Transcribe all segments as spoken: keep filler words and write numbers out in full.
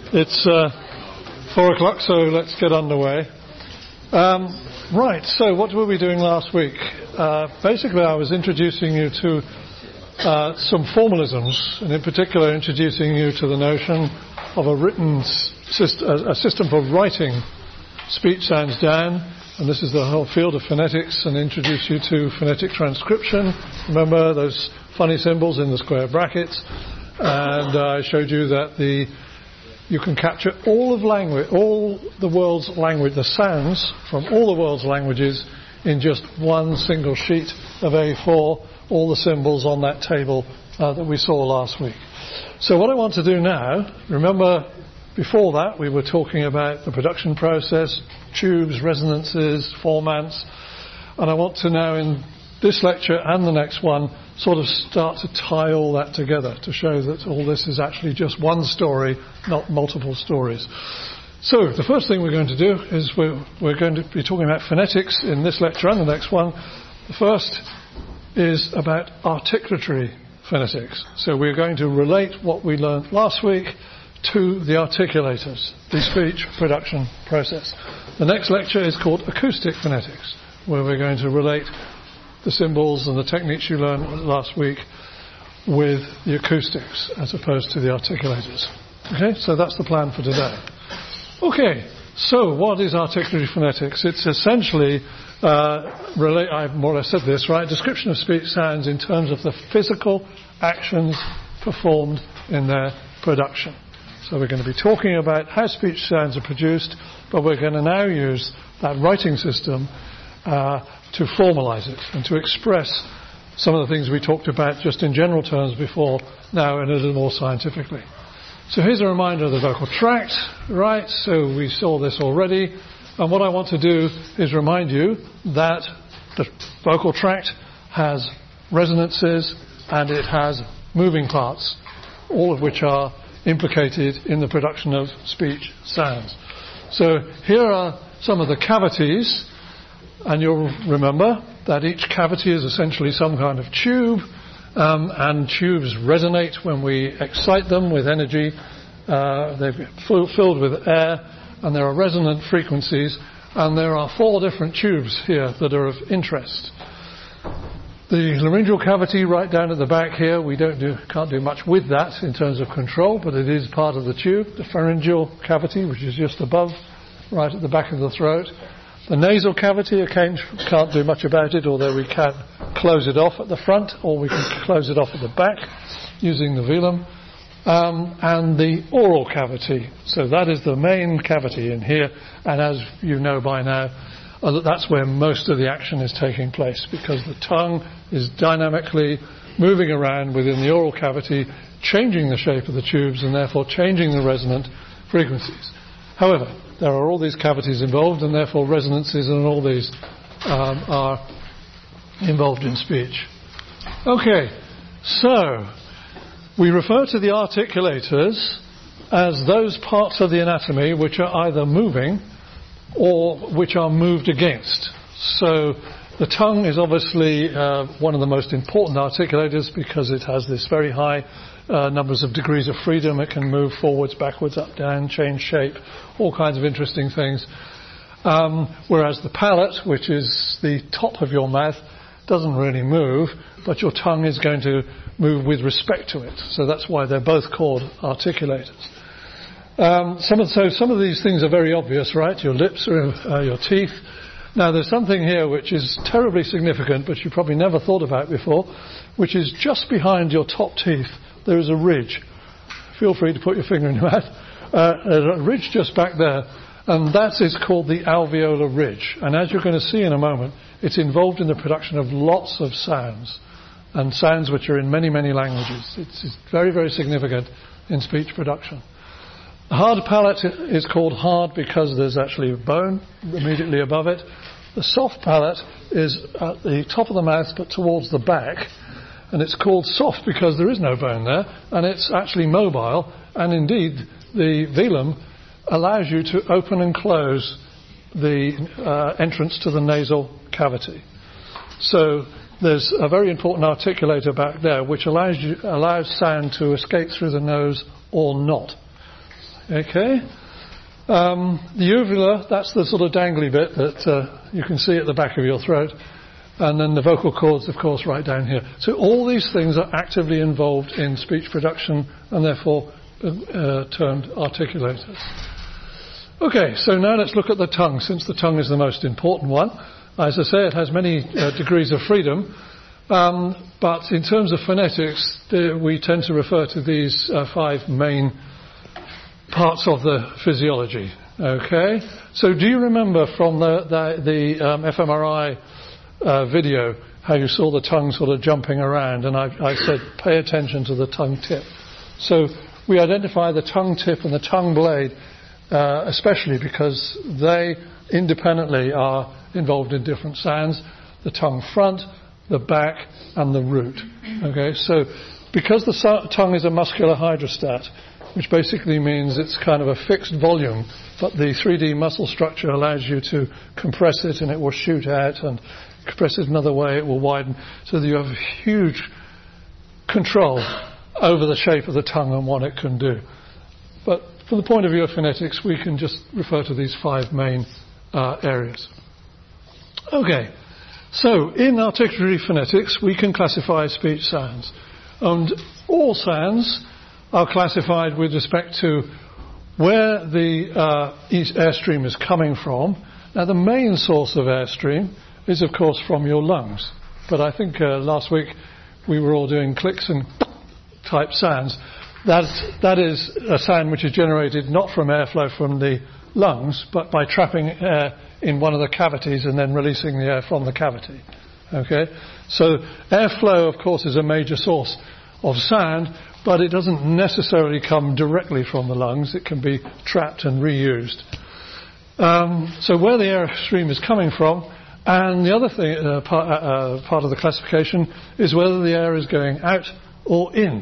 It's uh, four o'clock, so let's get underway. Um, right, so what were we doing last week? Uh, basically, I was introducing you to uh, some formalisms, and in particular introducing you to the notion of a written system, a system for writing speech sounds down, and this is the whole field of phonetics, and introduce you to phonetic transcription. Remember those funny symbols in the square brackets, and I showed you that the you can capture all of language, all the world's language, the sounds from all the world's languages in just one single sheet of A four, all the symbols on that table uh, that we saw last week. So what I want to do now, remember before that we were talking about the production process, tubes, resonances, formants, and I want to now in this lecture and the next one sort of start to tie all that together to show that all this is actually just one story, not multiple stories. So the first thing we're going to do is we're, we're going to be talking about phonetics in this lecture and the next one. The first is about articulatory phonetics. So we're going to relate what we learned last week to the articulators, the speech production process. The next lecture is called acoustic phonetics, where we're going to relate the symbols and the techniques you learned last week with the acoustics as opposed to the articulators. Okay, so that's the plan for today. Okay, so what is articulatory phonetics? It's essentially, uh, relate, I've more or less said this, right? Description of speech sounds in terms of the physical actions performed in their production. So we're going to be talking about how speech sounds are produced, but we're going to now use that writing system uh, to formalize it and to express some of the things we talked about just in general terms before, now in a little more scientifically. So here's a reminder of the vocal tract, right? So we saw this already. And what I want to do is remind you that the vocal tract has resonances and it has moving parts, all of which are implicated in the production of speech sounds. So here are some of the cavities, and you'll remember that each cavity is essentially some kind of tube, um, and tubes resonate when we excite them with energy. Uh, they're full, filled with air, and there are resonant frequencies, and there are four different tubes here that are of interest. The laryngeal cavity right down at the back here, we don't do, can't do much with that in terms of control, but it is part of the tube. The pharyngeal cavity, which is just above, right at the back of the throat. The nasal cavity, again, can't do much about it, although we can close it off at the front, or we can close it off at the back using the velum. Um, and the oral cavity. So that is the main cavity in here, and as you know by now, uh, that's where most of the action is taking place, because the tongue is dynamically moving around within the oral cavity, changing the shape of the tubes and therefore changing the resonant frequencies. However, there are all these cavities involved, and therefore resonances and all these um, are involved in speech. Okay, so we refer to the articulators as those parts of the anatomy which are either moving or which are moved against. So the tongue is obviously uh, one of the most important articulators because it has this very high uh, numbers of degrees of freedom. It can move forwards, backwards, up, down, change shape, all kinds of interesting things. Um, whereas the palate, which is the top of your mouth, doesn't really move, but your tongue is going to move with respect to it. So that's why they're both called articulators. Um, some of, so some of these things are very obvious, right? Your lips or uh, your teeth. Now there's something here which is terribly significant, but you probably never thought about before, which is just behind your top teeth. There is a ridge. Feel free to put your finger in your mouth. Uh, there's a ridge just back there, and that is called the alveolar ridge. And as you're going to see in a moment, it's involved in the production of lots of sounds, and sounds which are in many, many languages. It's, it's very, very significant in speech production. The hard palate is called hard because there's actually a bone immediately above it. The soft palate is at the top of the mouth but towards the back, and it's called soft because there is no bone there, and it's actually mobile, and indeed the velum allows you to open and close the uh, entrance to the nasal cavity. So there's a very important articulator back there which allows you, allows sound to escape through the nose or not. Okay. Um, the uvula, that's the sort of dangly bit that uh, you can see at the back of your throat. And then the vocal cords, of course, right down here. So all these things are actively involved in speech production and therefore uh, termed articulators. Okay, so now let's look at the tongue, since the tongue is the most important one. As I say, it has many uh, degrees of freedom. Um, but in terms of phonetics, the, we tend to refer to these uh, five main parts of the physiology. Okay, so do you remember from the the, the um, fMRI uh, video how you saw the tongue sort of jumping around? And I, I said, pay attention to the tongue tip. So we identify the tongue tip and the tongue blade, uh, especially because they independently are involved in different sounds. The tongue front, the back, and the root. Okay, so because the su- tongue is a muscular hydrostat, which basically means it's kind of a fixed volume, but the three D muscle structure allows you to compress it and it will shoot out, and compress it another way, it will widen, so that you have huge control over the shape of the tongue and what it can do. But from the point of view of phonetics, we can just refer to these five main uh, areas. Okay, so in articulatory phonetics, we can classify speech sounds. And all sounds are classified with respect to where the uh, airstream is coming from. Now, the main source of airstream is, of course, from your lungs. But I think uh, last week we were all doing clicks and type sounds. That, that is a sound which is generated not from airflow from the lungs, but by trapping air in one of the cavities and then releasing the air from the cavity. Okay? So airflow, of course, is a major source of sound, but it doesn't necessarily come directly from the lungs. It can be trapped and reused. Um, so where the airstream is coming from, and the other thing, uh, part, uh, part of the classification is whether the air is going out or in.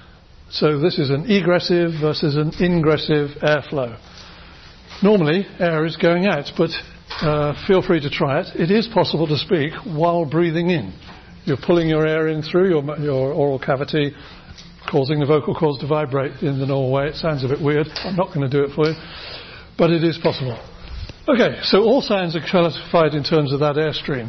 So this is an egressive versus an ingressive airflow. Normally, air is going out, but uh, feel free to try it. It is possible to speak while breathing in. You're pulling your air in through your, your oral cavity, causing the vocal cords to vibrate in the normal way. It sounds a bit weird. I'm not going to do it for you, but it is possible. Okay, so all sounds are classified in terms of that airstream.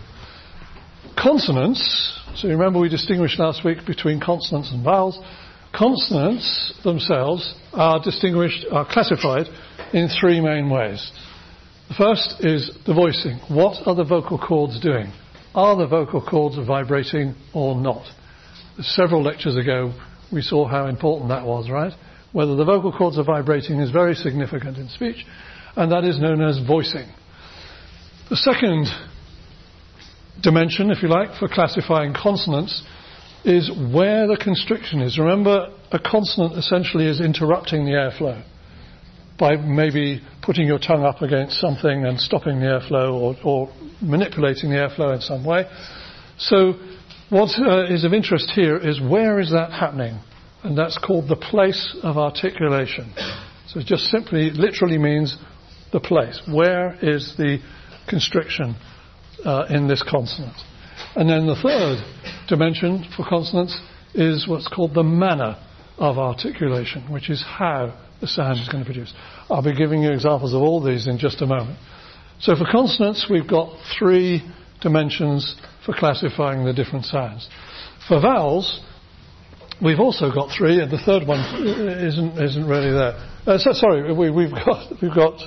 Consonants, so remember we distinguished last week between consonants and vowels. Consonants themselves are distinguished, are classified in three main ways. The first is the voicing. What are the vocal cords doing? Are the vocal cords vibrating or not? Several lectures ago we saw how important that was, right? Whether the vocal cords are vibrating is very significant in speech, and that is known as voicing. The second dimension, if you like, for classifying consonants is where the constriction is. Remember, a consonant essentially is interrupting the airflow by maybe putting your tongue up against something and stopping the airflow, or, or manipulating the airflow in some way. So what uh, is of interest here is where is that happening? And that's called the place of articulation. So it just simply, literally means the place. Where is the constriction uh, in this consonant? And then the third dimension for consonants is what's called the manner of articulation, which is how the sound is going to produce. I'll be giving you examples of all these in just a moment. So for consonants, we've got three dimensions for classifying the different sounds. For vowels, we've also got three, and the third one isn't isn't really there. Uh, so, sorry, we, we've got we've got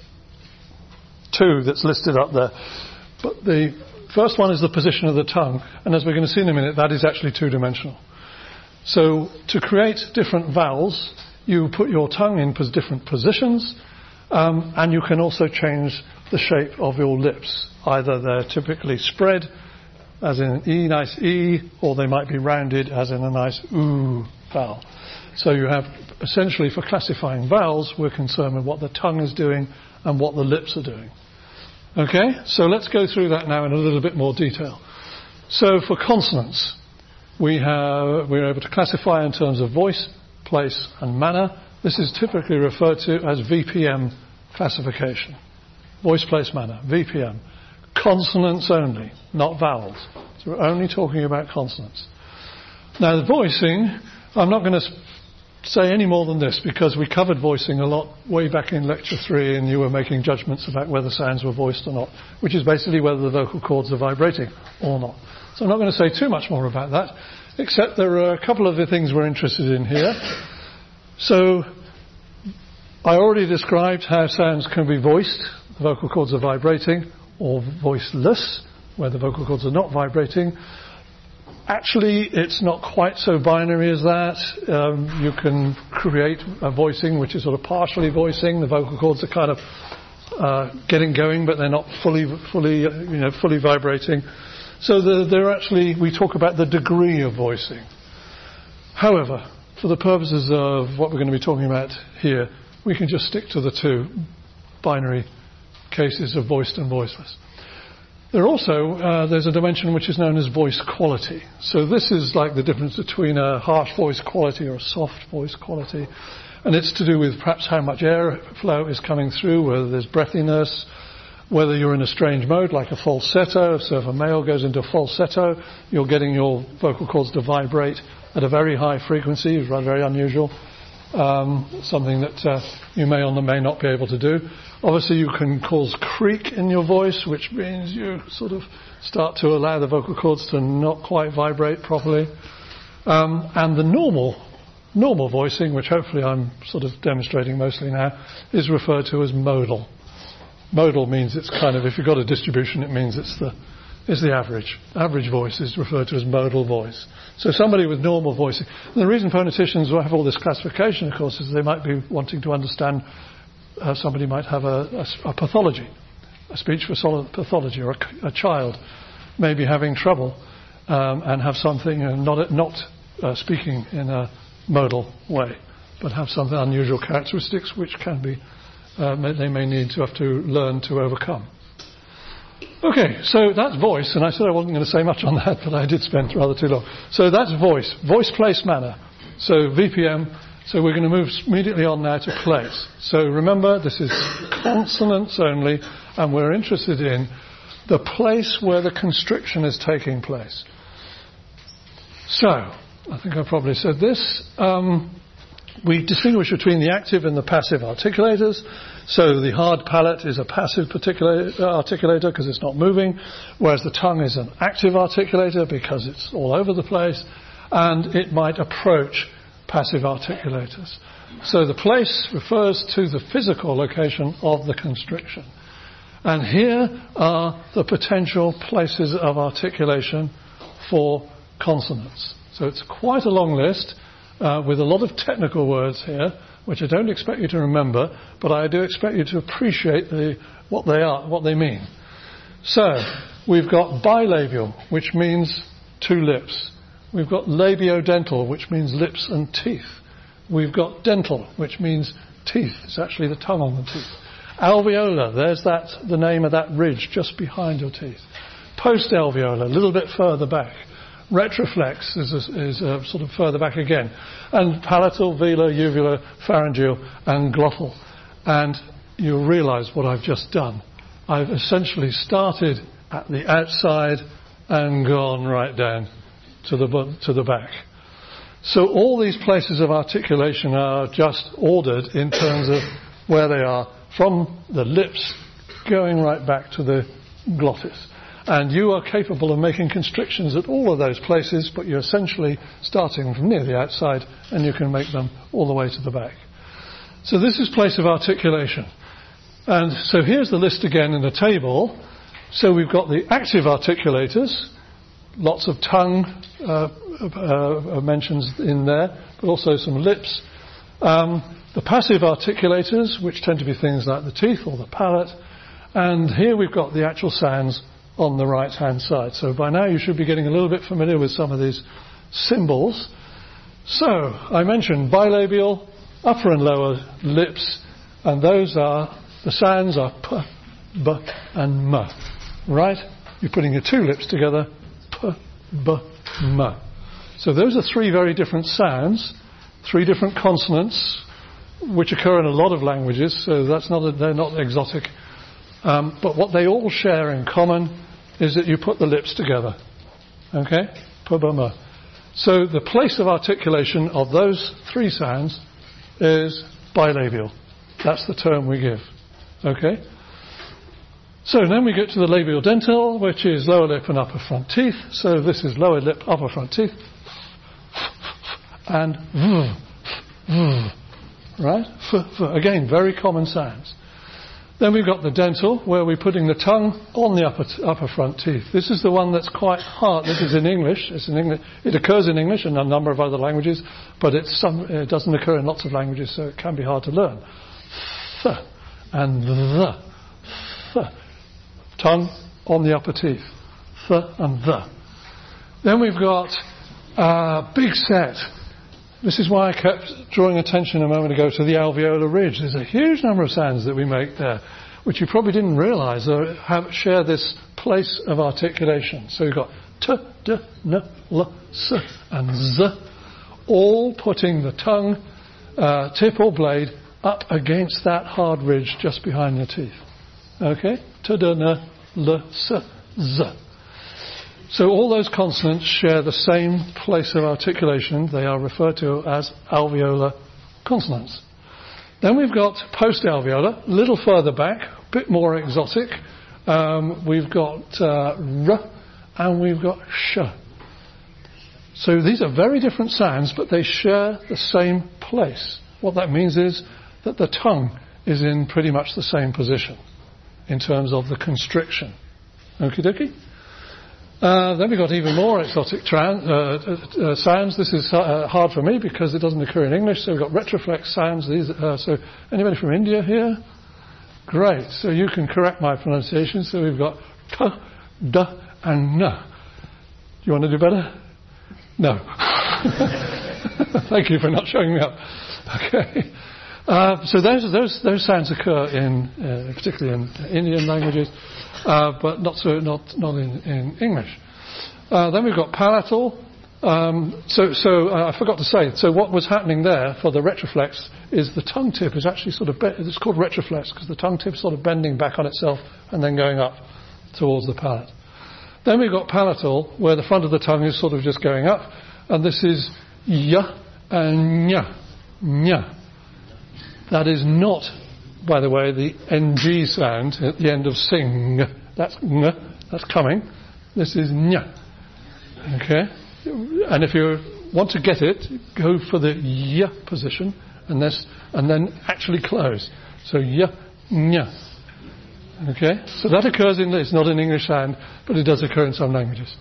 two that's listed up there, but the first one is the position of the tongue, and as we're going to see in a minute, that is actually two-dimensional. So to create different vowels, you put your tongue in pos- different positions, um, and you can also change the shape of your lips. Either they're typically spread, as in an E, nice E, or they might be rounded, as in a nice OO vowel. So you have, essentially, for classifying vowels, we're concerned with what the tongue is doing and what the lips are doing. Okay, so let's go through that now in a little bit more detail. So for consonants, we have, we're able to classify in terms of voice, place, and manner. This is typically referred to as V P M classification. Voice, place, manner, V P M. Consonants only, not vowels. So we're only talking about consonants. Now the voicing, I'm not going to say any more than this because we covered voicing a lot way back in lecture three and you were making judgments about whether sounds were voiced or not, which is basically whether the vocal cords are vibrating or not. So I'm not going to say too much more about that, except there are a couple of the things we're interested in here. So I already described how sounds can be voiced. The vocal cords are vibrating, or voiceless, where the vocal cords are not vibrating. Actually, it's not quite so binary as that. Um, you can create a voicing which is sort of partially voicing. The vocal cords are kind of uh, getting going, but they're not fully, fully, uh, you know, fully vibrating. So the, they're actually, we talk about the degree of voicing. However, for the purposes of what we're going to be talking about here, we can just stick to the two binary cases of voiced and voiceless. There also, uh, there's a dimension which is known as voice quality. So this is like the difference between a harsh voice quality or a soft voice quality. And it's to do with perhaps how much airflow is coming through, whether there's breathiness, whether you're in a strange mode like a falsetto. So if a male goes into falsetto, you're getting your vocal cords to vibrate at a very high frequency, it's very unusual. Um, something that uh, you may or may not be able to do. Obviously you can cause creak in your voice, which means you sort of start to allow the vocal cords to not quite vibrate properly. Um, and the normal normal voicing, which hopefully I'm sort of demonstrating mostly now, is referred to as modal. Modal means it's kind of, if you've got a distribution, it means it's the is the average. Average voice is referred to as modal voice. So somebody with normal voicing. And the reason phoneticians will have all this classification, of course, is they might be wanting to understand uh, somebody might have a, a, a pathology, a speech pathology, or a, a child may be having trouble um, and have something, uh, not, not uh, speaking in a modal way, but have some unusual characteristics which can be, uh, they may need to have to learn to overcome. Okay, so that's voice, and I said I wasn't going to say much on that, but I did spend rather too long. So that's voice, voice, place, manner. So V P M, so we're going to move immediately on now to place. So remember, this is consonants only, and we're interested in the place where the constriction is taking place. So, I think I probably said this. Um, we distinguish between the active and the passive articulators. So the hard palate is a passive articulator because it's not moving, whereas the tongue is an active articulator because it's all over the place, and it might approach passive articulators. So the place refers to the physical location of the constriction. And here are the potential places of articulation for consonants. So it's quite a long list uh, with a lot of technical words here, which I don't expect you to remember, but I do expect you to appreciate the, what they are, what they mean. So, we've got bilabial, which means two lips. We've got labiodental, which means lips and teeth. We've got dental, which means teeth. It's actually the tongue on the teeth. Alveolar, there's that, the name of that ridge just behind your teeth. Postalveolar, a little bit further back. Retroflex is, a, is a sort of further back again. And palatal, velar, uvular, pharyngeal, and glottal. And you'll realise what I've just done. I've essentially started at the outside and gone right down to the, to the back. So all these places of articulation are just ordered in terms of where they are, from the lips going right back to the glottis. And you are capable of making constrictions at all of those places, but you're essentially starting from near the outside, and you can make them all the way to the back. So this is place of articulation. And so here's the list again in a table. So we've got the active articulators, lots of tongue uh, uh, mentions in there, but also some lips. Um, the passive articulators, which tend to be things like the teeth or the palate. And here we've got the actual sounds on the right-hand side. So by now you should be getting a little bit familiar with some of these symbols. So I mentioned bilabial, upper and lower lips, and those are, the sounds are p, b, and m. Right? You're putting your two lips together, p, b, m. So those are three very different sounds, three different consonants, which occur in a lot of languages, so that's not a, they're not exotic. Um, but what they all share in common is that you put the lips together. Okay? P, b, m. So the place of articulation of those three sounds is bilabial. That's the term we give. Okay? So then we get to the labial dental, which is lower lip and upper front teeth. So this is lower lip, upper front teeth. And v, v, right? F, f. Again, very common sounds. Then we've got the dental, where we're putting the tongue on the upper t- upper front teeth. This is the one that's quite hard. This is in English. It's in English. It occurs in English and a number of other languages, but it's some, it doesn't occur in lots of languages, so it can be hard to learn. Th and the. Th. Tongue on the upper teeth. Th and the. Then we've got a big set. This is why I kept drawing attention a moment ago to the alveolar ridge. There's a huge number of sounds that we make there, which you probably didn't realise have share this place of articulation. So we've got t, d, n, l, s, and z, all putting the tongue, uh, tip or blade, up against that hard ridge just behind the teeth. Okay? T, d, n, l, s, z. So all those consonants share the same place of articulation. They are referred to as alveolar consonants. Then we've got post-alveolar, a little further back, a bit more exotic. Um, we've got uh, r and we've got sh. So these are very different sounds, but they share the same place. What that means is that the tongue is in pretty much the same position in terms of the constriction. Okie dokie? Uh, then we've got even more exotic tran- uh, uh, sounds. This is uh, hard for me because it doesn't occur in English. So we've got retroflex sounds. These, uh, so anybody from India here? Great. So you can correct my pronunciation. So we've got t, d, and n. You want to do better? No. Thank you for not showing me up. Okay. Uh, so those those those sounds occur in uh, particularly in Indian languages, uh, but not so not not in, in English. Uh, then we've got palatal. Um, so so uh, I forgot to say. So what was happening there for the retroflex is the tongue tip is actually sort of be- it's called retroflex because the tongue tip is sort of bending back on itself and then going up towards the palate. Then we've got palatal, where the front of the tongue is sort of just going up, and this is y and nya, nya. That is not, by the way, the ng sound at the end of sing. That's ng, that's coming. This is nya. Okay? And if you want to get it, go for the y position, and this, and then actually close. So y, nya. Okay? So that occurs in, it's not an English sound, but it does occur in some languages.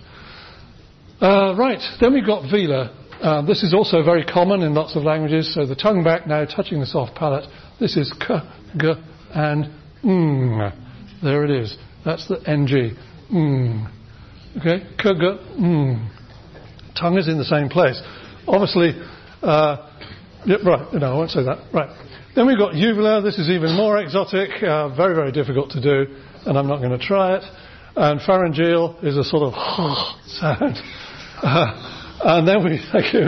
Uh, right, then we've got velar. Uh, this is also very common in lots of languages. So the tongue back now touching the soft palate. This is k, g, and ng. There it is. That's the ng. Ng. Okay? K, g, ng. Tongue is in the same place. Obviously, uh, yeah, right, no, I won't say that. Right. Then we've got uvular. This is even more exotic. Uh, very, very difficult to do, and I'm not going to try it. And pharyngeal is a sort of sound. Uh, And then we, thank you.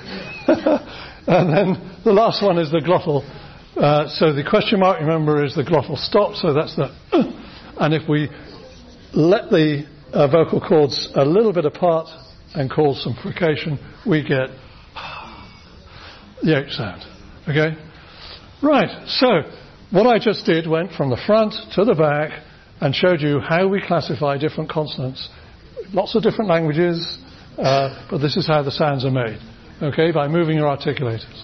And then the last one is the glottal. Uh, so the question mark, remember, is the glottal stop. So that's the, uh, and if we let the uh, vocal cords a little bit apart and cause some frication, we get the H sound. Okay? Right. So what I just did went from the front to the back and showed you how we classify different consonants. Lots of different languages. Uh, but this is how the sounds are made, okay, by moving your articulators.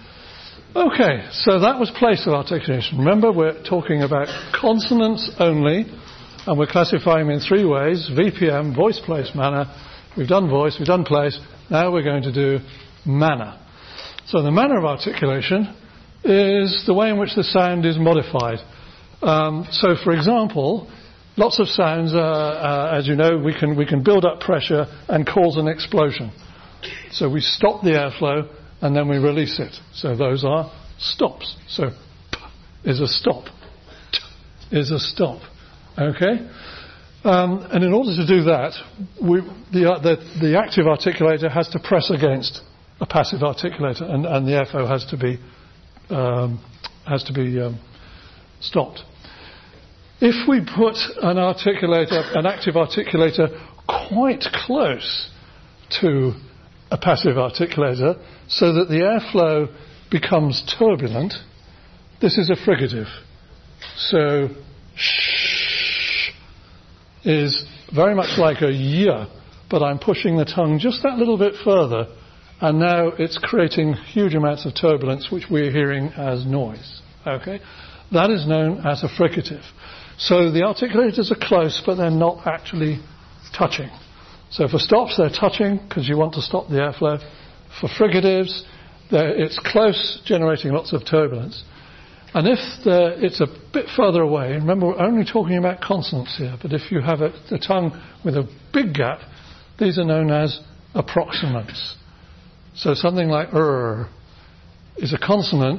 Okay, so that was place of articulation. Remember, we're talking about consonants only, and we're classifying them in three ways: V P M, voice, place, manner. We've done voice, we've done place. Now we're going to do manner. So the manner of articulation is the way in which the sound is modified. Um, so, for example, lots of sounds, uh, uh, as you know, we can we can build up pressure and cause an explosion. So we stop the airflow and then we release it. So those are stops. So p is a stop, t is a stop. Okay? Um, and in order to do that, we, the, uh, the the active articulator has to press against a passive articulator, and, and the airflow has to be um, has to be um, stopped. If we put an articulator, an active articulator, quite close to a passive articulator, so that the airflow becomes turbulent. This is a fricative. So sh is very much like a y, but I'm pushing the tongue just that little bit further, and now it's creating huge amounts of turbulence, which we're hearing as noise. Okay, that is known as a fricative. So the articulators are close, but they're not actually touching. So for stops, they're touching because you want to stop the airflow. For fricatives, it's close, generating lots of turbulence. And if the, it's a bit further away, remember we're only talking about consonants here, but if you have a, a tongue with a big gap, these are known as approximants. So something like er is a consonant,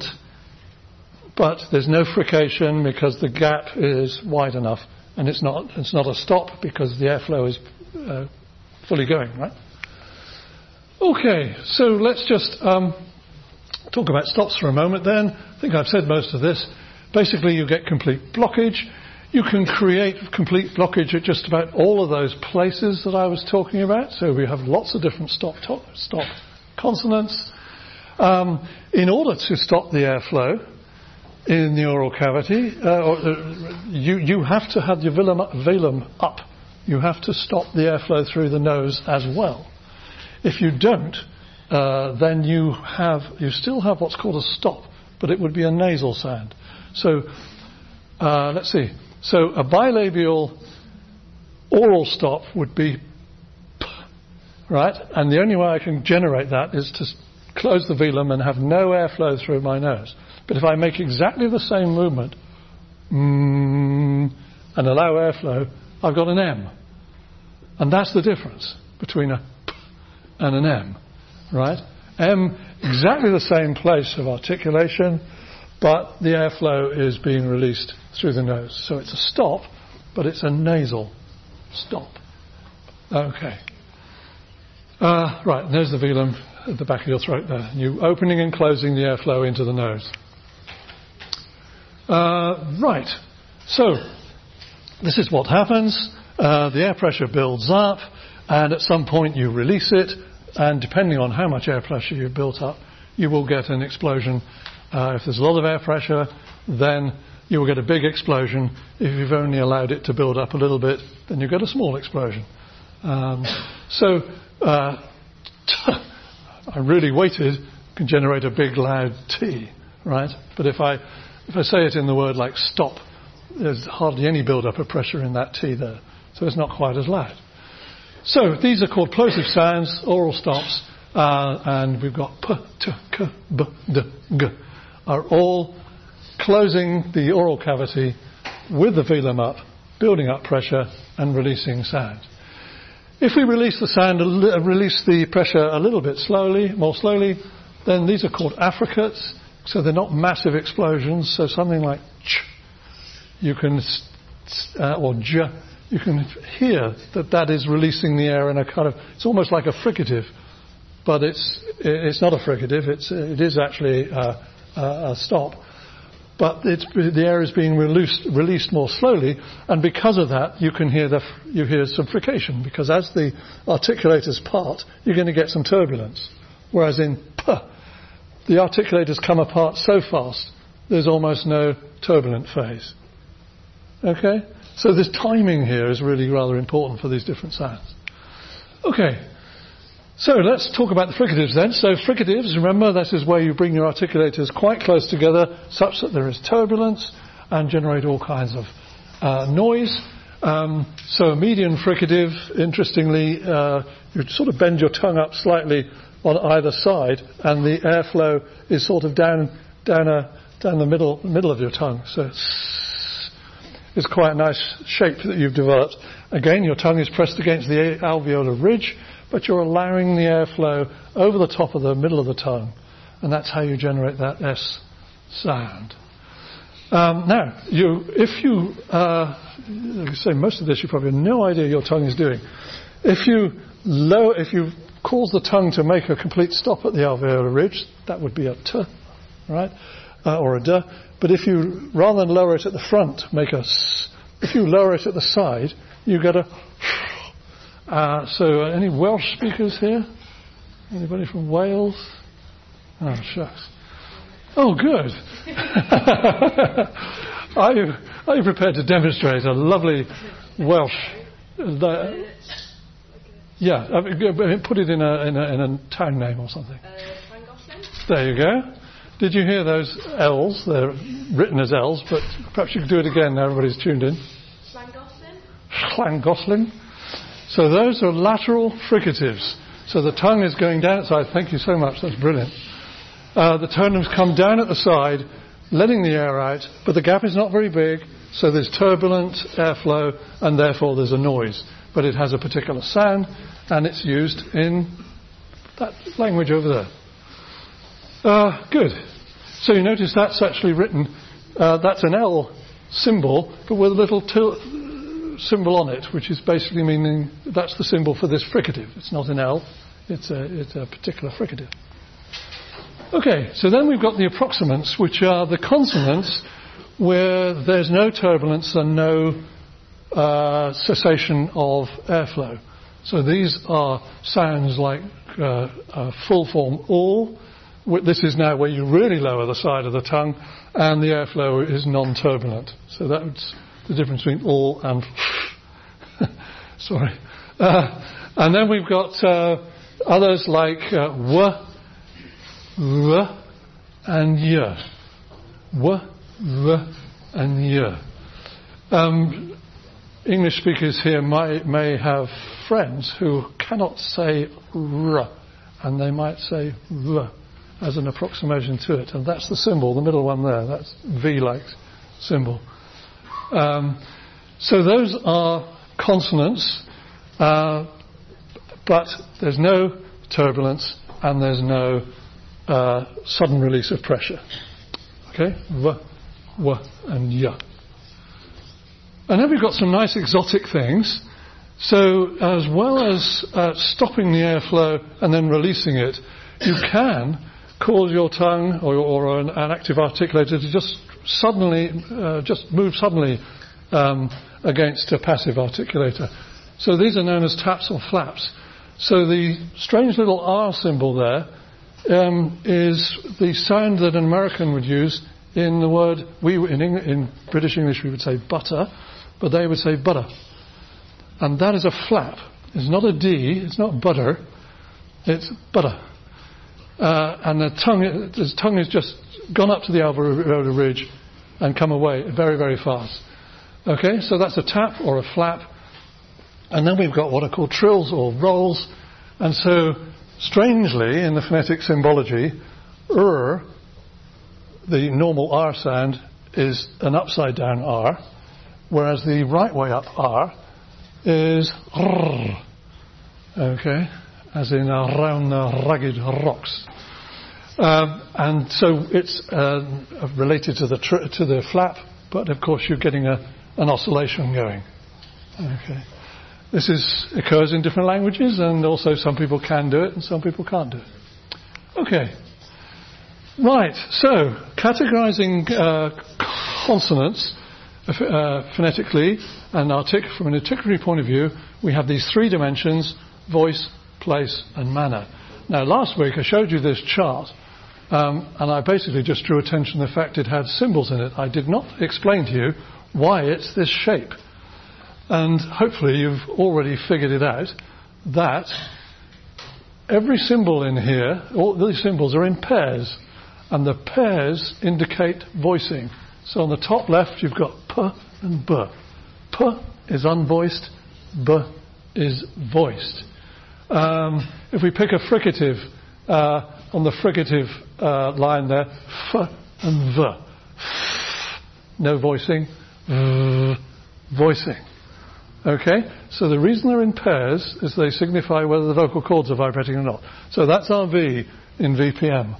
but there's no frication because the gap is wide enough, and it's not it's not a stop because the airflow is uh, fully going, right? Okay, so let's just um, talk about stops for a moment then. I think I've said most of this. Basically, you get complete blockage. You can create complete blockage at just about all of those places that I was talking about. So we have lots of different stop, top, stop consonants. Um, in order to stop the airflow in the oral cavity, uh, or, uh, you, you have to have your velum, velum up. You have to stop the airflow through the nose as well. If you don't, uh, then you have you still have what's called a stop, but it would be a nasal sound. So uh, let's see. So a bilabial oral stop would be p, right? And the only way I can generate that is to close the velum and have no airflow through my nose. But if I make exactly the same movement mm, and allow airflow, I've got an M. And that's the difference between a P and an M, right? M, exactly the same place of articulation, but the airflow is being released through the nose. So it's a stop, but it's a nasal stop. Okay. Uh, right, there's the velum at the back of your throat there. You opening and closing the airflow into the nose. Uh, right. So this is what happens. Uh, the air pressure builds up, and at some point you release it, and depending on how much air pressure you've built up, you will get an explosion. Uh, if there's a lot of air pressure, then you will get a big explosion. If you've only allowed it to build up a little bit, then you get a small explosion. Um, so uh, I really waited, can generate a big loud T, right? But if I if I say it in the word like stop, there's hardly any build-up of pressure in that T there. So it's not quite as loud. So these are called plosive sounds, oral stops, uh, and we've got P, T, K, B, D, G, are all closing the oral cavity with the velum up, building up pressure and releasing sound. If we release the sound, li- release the pressure a little bit slowly, more slowly, then these are called affricates. So they're not massive explosions. So something like ch, you can, uh, or j, you can hear that that is releasing the air in a kind of, it's almost like a fricative, but it's it's not a fricative. It's it is actually a, a stop, but it's, the air is being released released more slowly, and because of that, you can hear the you hear some frication, because as the articulators part, you're going to get some turbulence, whereas in p, the articulators come apart so fast, there's almost no turbulent phase. Okay? So this timing here is really rather important for these different sounds. Okay. So let's talk about the fricatives then. So fricatives, remember, that is where you bring your articulators quite close together such that there is turbulence and generate all kinds of uh, noise. Um, so a median fricative, interestingly, uh, you sort of bend your tongue up slightly on either side, and the airflow is sort of down down a down the middle middle of your tongue. So it's quite a nice shape that you've developed. Again, your tongue is pressed against the alveolar ridge, but you're allowing the airflow over the top of the middle of the tongue, and that's how you generate that S sound. Um, now, you, if you, uh, like I say, most of this you probably have no idea your tongue is doing. If you lower, if you cause the tongue to make a complete stop at the alveolar ridge, that would be a T, right, uh, or a D. But if you, rather than lower it at the front, make a S. If you lower it at the side, you get a. Uh, so, uh, any Welsh speakers here? Anybody from Wales? Oh, shucks. Oh, good. are, you, are you prepared to demonstrate a lovely Welsh? Uh, yeah, I mean, put it in a, in a in a town name or something. Uh, Llangollen. There you go. Did you hear those L's? They're written as L's, but perhaps you could do it again now everybody's tuned in. Llangollen. Llangollen. So those are lateral fricatives. So the tongue is going down its side. Thank you so much. That's brilliant. Uh, the tongues come down at the side, letting the air out, but the gap is not very big, so there's turbulent airflow, and therefore there's a noise. But it has a particular sound, and it's used in that language over there. Uh, good. So you notice that's actually written, uh, that's an L symbol, but with a little til- symbol on it, which is basically meaning that's the symbol for this fricative. It's not an L, it's a, it's a particular fricative. Okay, so then we've got the approximants, which are the consonants where there's no turbulence and no uh, cessation of airflow. So these are sounds like uh, uh, full form all. This is now where you really lower the side of the tongue, and the airflow is non-turbulent. So that's the difference between all and sorry. Uh, and then we've got uh, others like uh, w, r, and y. W, r, and y. Um, English speakers here may, may have friends who cannot say r, and they might say r as an approximation to it, and that's the symbol, the middle one there. That's V-like symbol. Um, so those are consonants, uh, but there's no turbulence and there's no uh, sudden release of pressure. Okay, v, w, and y. And then we've got some nice exotic things. So as well as uh, stopping the airflow and then releasing it, you can cause your tongue or, or an, an active articulator to just suddenly, uh, just move suddenly um, against a passive articulator. So these are known as taps or flaps. So the strange little R symbol there um, is the sound that an American would use in the word, we in, Eng- in British English we would say butter, but they would say butter. And that is a flap. It's not a D, it's not butter, it's butter. Uh, and the tongue, the tongue has just gone up to the alveolar ridge and come away very, very fast. Okay, so that's a tap or a flap. And then we've got what are called trills or rolls. And so, strangely, in the phonetic symbology, R, the normal R sound, is an upside down R, whereas the right way up R is R. Okay, as in around the rugged rocks. Um, and so it's uh, related to the tr- to the flap, but of course you're getting a, an oscillation going. Okay. This is occurs in different languages, and also some people can do it and some people can't do it. Okay. Right, so categorizing uh, consonants uh, phonetically and artic- from an articulatory point of view, we have these three dimensions: voice, place, and manner. Now, last week I showed you this chart, um, and I basically just drew attention to the fact it had symbols in it. I did not explain to you why it's this shape. And hopefully you've already figured it out that every symbol in here, all these symbols are in pairs, and the pairs indicate voicing. So on the top left you've got P and B. P is unvoiced, B is voiced. Um, if we pick a fricative uh, on the fricative uh, line there, F and V. F, no voicing, V, voicing. Okay, so the reason they're in pairs is they signify whether the vocal cords are vibrating or not. So that's our V in V P M.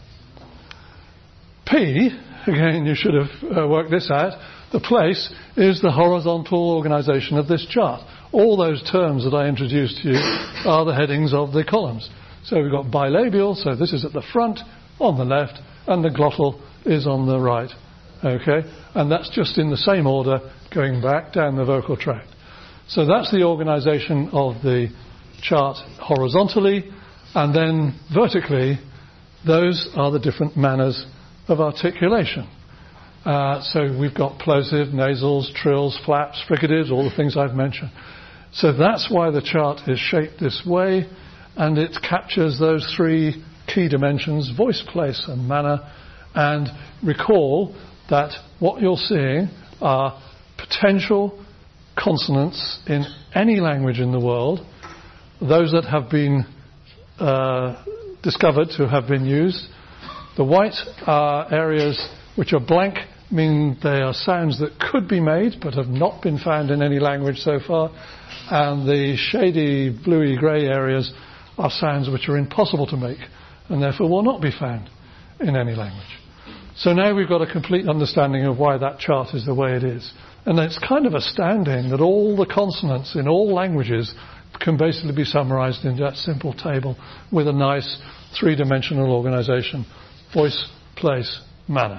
P, again, you should have uh, worked this out. The place is the horizontal organization of this chart. All those terms that I introduced to you are the headings of the columns. So we've got bilabial, so this is at the front, on the left, and the glottal is on the right. Okay, and that's just in the same order going back down the vocal tract. So that's the organization of the chart horizontally, And then vertically, those are the different manners of articulation. Uh, so we've got plosive, nasals, trills, flaps, fricatives, all the things I've mentioned. So that's why the chart is shaped this way, and it captures those three key dimensions, voice, place, and manner. And recall that what you're seeing are potential consonants in any language in the world, those that have been uh, discovered to have been used. The white are areas which are blank, meaning they are sounds that could be made but have not been found in any language so far. And the shady bluey grey areas are sounds which are impossible to make and therefore will not be found in any language. So now we've got a complete understanding of why that chart is the way it is. And it's kind of astounding that all the consonants in all languages can basically be summarized in that simple table with a nice three-dimensional organization: voice, place, manner.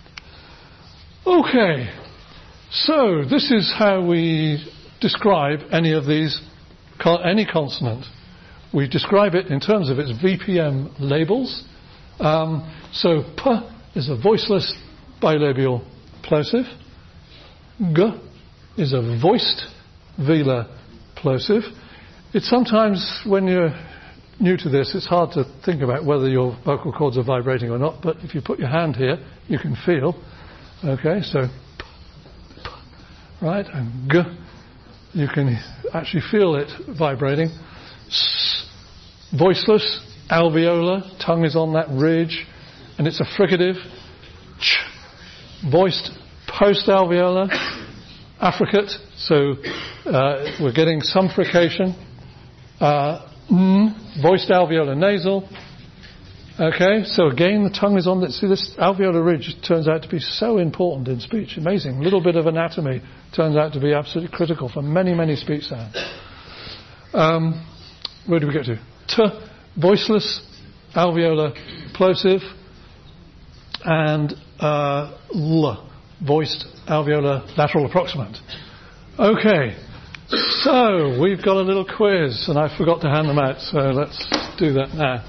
Okay, so this is how we describe any of these, any consonant. We describe it in terms of its V P M labels. Um, so P is a voiceless bilabial plosive. G is a voiced velar plosive. It's sometimes, when you're new to this, it's hard to think about whether your vocal cords are vibrating or not, but if you put your hand here, you can feel. Okay, so P, P, right, and G, you can actually feel it vibrating. S, voiceless, alveolar, tongue is on that ridge, and it's a fricative. Ch, voiced, post-alveolar, affricate, so uh, we're getting some frication. Uh, n, voiced alveolar nasal. Okay, so again, the tongue is on that. See, this alveolar ridge turns out to be so important in speech. Amazing. A little bit of anatomy turns out to be absolutely critical for many, many speech sounds. Um, where do we get to? T, voiceless, alveolar, plosive, and uh, L, voiced, alveolar, lateral approximant. Okay, so we've got a little quiz, and I forgot to hand them out, so let's do that now.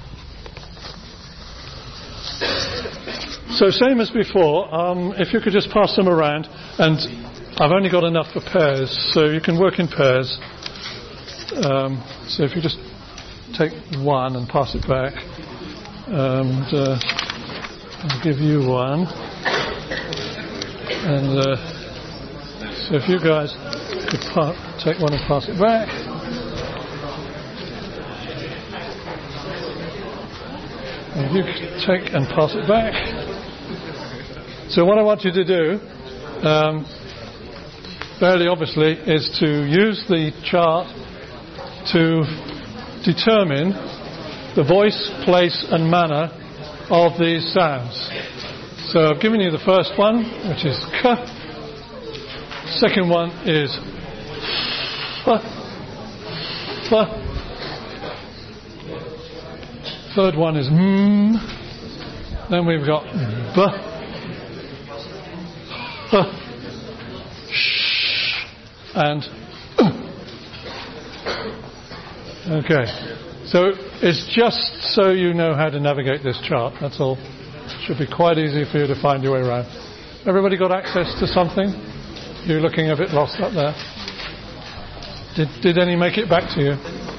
So same as before, um, if you could just pass them around, and I've only got enough for pairs, so you can work in pairs. Um, so if you just take one and pass it back, and uh, I'll give you one, and uh, so if you guys could pa- take one and pass it back. And you take and pass it back. So what I want you to do, um, fairly obviously, is to use the chart to determine the voice, place and manner of these sounds. So I've given you the first one, which is K. Second one is F. F. Third one is M. Then we've got B. H. Sh. And okay. So it's just so you know how to navigate this chart. That's all. Should be quite easy for you to find your way around. Everybody got access to something? You're looking a bit lost up there. Did, did any make it back to you?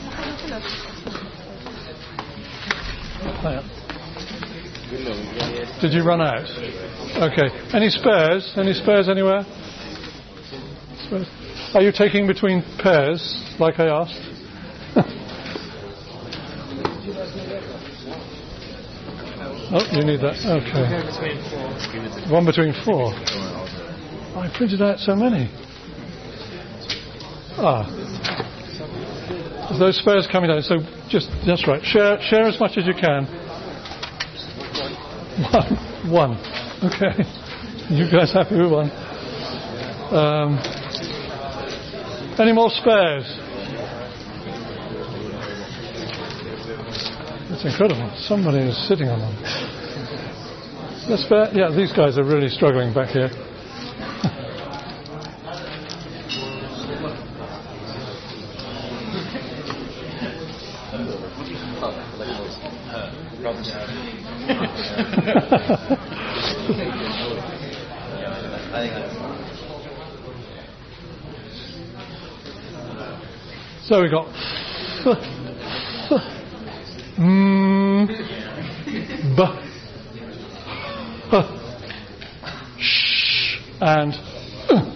Did you run out? Okay. Any spares? Any spares anywhere? Spares? Are you taking between pairs, like I asked? Oh, you need that. Okay. One between four. I printed out so many. Ah. Those spares coming down. So just, that's right. Share, share as much as you can. One. One. Okay. You guys happy with one? Um, any more spares? It's incredible. Somebody is sitting on them. The spare? Yeah, these guys are really struggling back here. So we got f, f, mm, b, h, sh, and uh.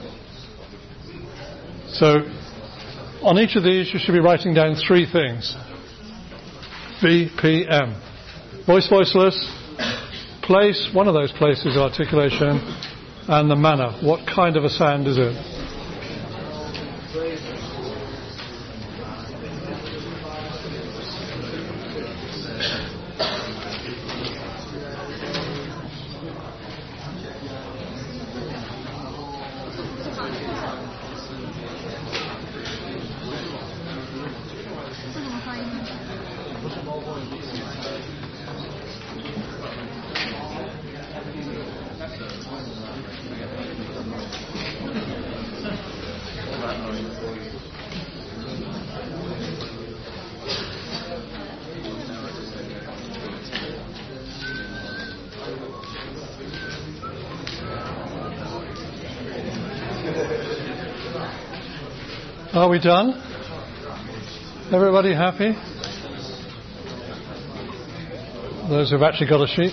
So on each of these you should be writing down three things. V, P, M. Voice, voiceless, place, one of those places, articulation, and the manner. What kind of a sound is it? Are we done? Everybody happy? Those who've actually got a sheet?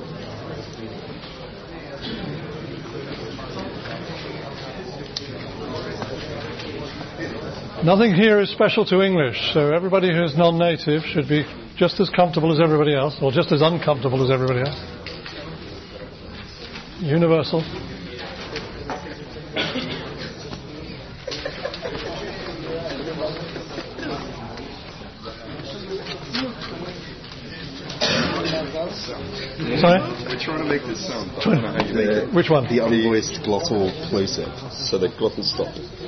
Nothing here is special to English, so everybody who is non-native should be just as comfortable as everybody else, or just as uncomfortable as everybody else. Universal. Sorry? We're trying to make this sound. I don't know how you make it. Which one? The unvoiced glottal plosive. So the glottal stop.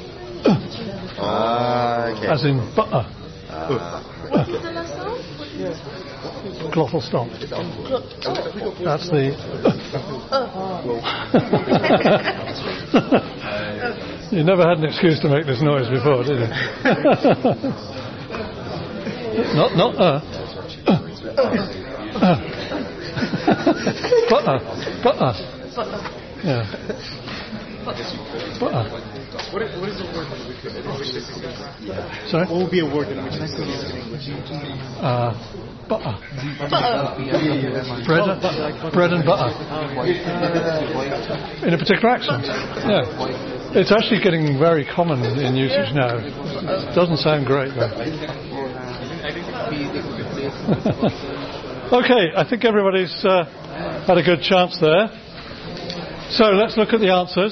Ah, okay. As in butter. Ah. Glottal stop. That's the. You never had an excuse to make this noise before, did you? not, not uh. uh. Butter. Butter. Yeah. Butter. What is, what is a word that we could yeah. Sorry? What would be a word that we could use in English? Uh, butter. Bread, butter. Bread and butter. In a particular accent. Yeah. It's actually getting very common in usage now. It doesn't sound great though. Okay, I think everybody's uh, had a good chance there. So let's look at the answers.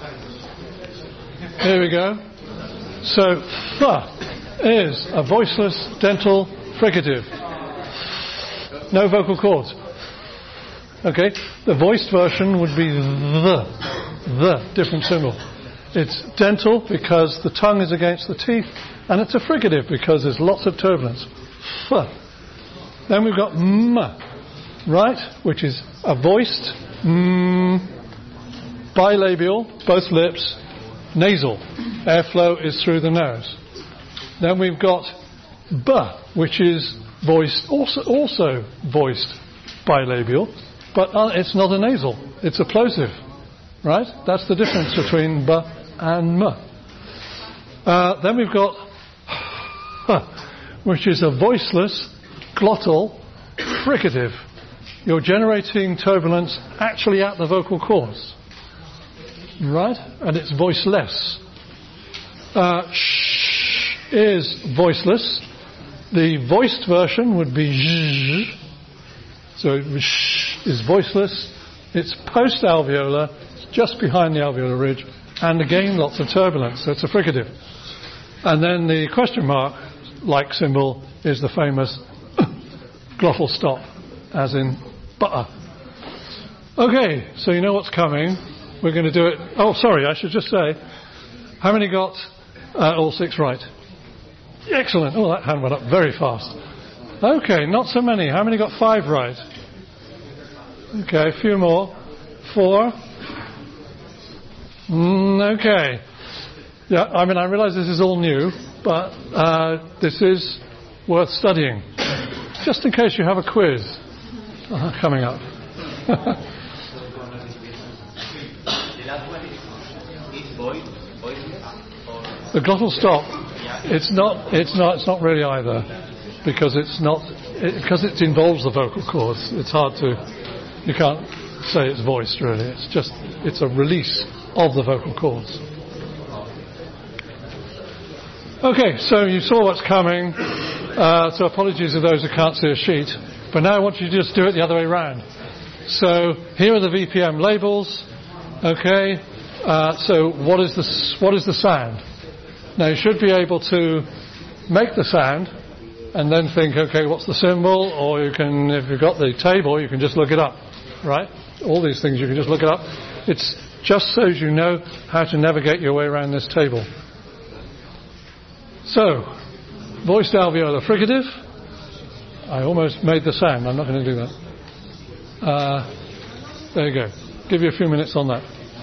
Here we go. So, th is a voiceless dental fricative. No vocal cords. Okay, the voiced version would be the, the, different symbol. It's dental because the tongue is against the teeth, and it's a fricative because there's lots of turbulence. Th. Then we've got m, right, which is a voiced, mm, bilabial, both lips, nasal. Airflow is through the nose. Then we've got b, which is voiced, also, also voiced bilabial, but uh, it's not a nasal. It's a plosive, right? That's the difference between b and m. Uh, then we've got h, which is a voiceless, glottal fricative. You're generating turbulence actually at the vocal cords, right? And it's voiceless. Uh, sh is voiceless. The voiced version would be zh. So sh is voiceless. It's post-alveolar, it's just behind the alveolar ridge, and again lots of turbulence. So it's a fricative. And then the question mark like symbol is the famous glottal stop, as in butter. Okay, so you know what's coming. We're going to do it. Oh, sorry, I should just say, how many got uh, all six right? Excellent. Oh, that hand went up very fast. Okay, not so many. How many got five right? Okay, a few more. Four. Mm, okay. Yeah, I mean, I realise this is all new, but uh, this is worth studying. Just in case you have a quiz uh, coming up. The glottal stop. It's not. It's not. It's not really either, because it's not. It, because it involves the vocal cords. It's hard to. You can't say it's voiced really. It's just. It's a release of the vocal cords. Okay, so you saw what's coming. Uh, so apologies to those who can't see a sheet. But now I want you to just do it the other way around. So here are the V P M labels. Okay. Uh, so what is the what is the sound? Now you should be able to make the sound and then think, okay, what's the symbol? Or you can, if you've got the table, you can just look it up, right? All these things you can just look it up. It's just so you know how to navigate your way around this table. So, voiced alveolar fricative. I almost made the sound. I'm not going to do that. Uh, there you go. Give you a few minutes on that.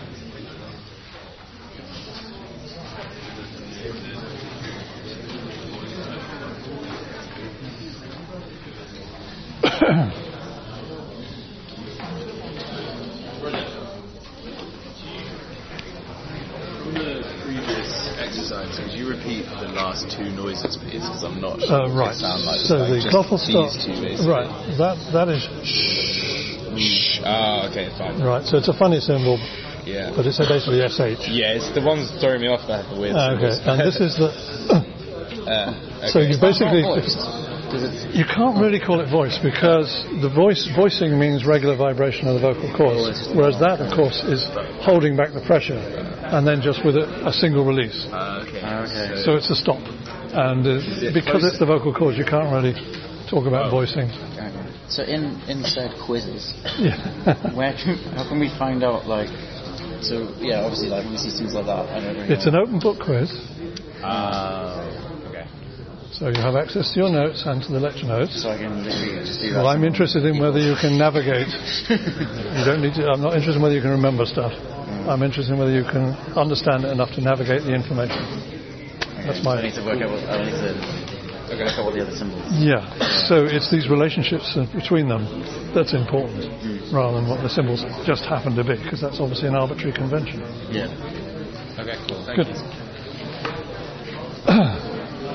Could you repeat the last two noises, please? Because I'm not sure. Uh, right. Like so the glottal stop. Right. That that is. Shh. Ah, okay, fine. Right. So it's a funny symbol. Yeah. But it's basically S H. Yeah, it's the ones throwing me off that have the weird. Uh, okay. And this is the. uh, okay. So you basically. You can't really call it voice because the voice voicing means regular vibration of the vocal cords, whereas that, of course, is holding back the pressure and then just with a, a single release. Uh, okay. okay. So it's a stop, and uh, it because it's the vocal cords, you can't really talk about oh. voicing. Okay. So in in said quizzes, yeah. where can, how can we find out like? So yeah, obviously like we see things like that. I don't it's know. an open book quiz. Uh, So you have access to your notes and to the lecture notes. So I can literally just do that. Well, I'm interested in whether you can navigate. You don't need to. I'm not interested in whether you can remember stuff. Mm. I'm interested in whether you can understand it enough to navigate the information. Okay. That's my. I need to work out. What, I need to work out what the other symbols. Yeah. yeah. So it's these relationships between them that's important, mm. rather than what the symbols just happen to be, because that's obviously an arbitrary convention. Yeah. Okay. Cool. Thank Good. you.